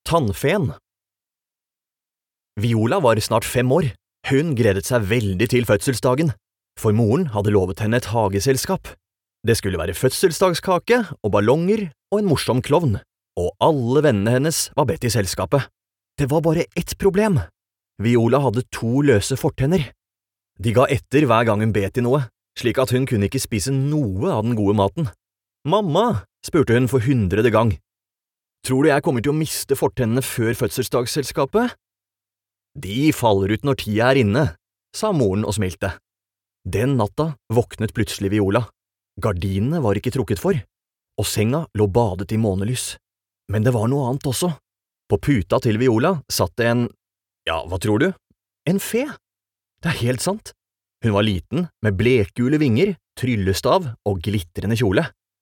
Tannfen. Viola var snart 5 år. Hun gledet seg veldig til fødselsdagen, for moren hadde lovet henne et hageselskap. Det skulle være fødselsdagskake og ballonger og en morsom klovn, og alle vennene hennes var bedt i selskapet. Det var bare ett problem. Viola hadde 2 løse fortenner. De ga etter hver gang hun bet i noe, slik at hun kunne ikke spise noe av den gode maten. «Mamma», spurte hun for 100. gang, «tror du jeg kommer til å miste fortennene før fødselsdagsselskapet?» «De faller ut når tida er inne», sa moren og smilte. Den natta våknet plutselig Viola. Gardinene var ikke trukket for, og senga lå badet i månelys. Men det var noe annet også. På puta til Viola satt det en… ja, hva tror du? En fe. Det er helt sant. Hun var liten, med blekgule vinger, tryllestav og glitrende kjole.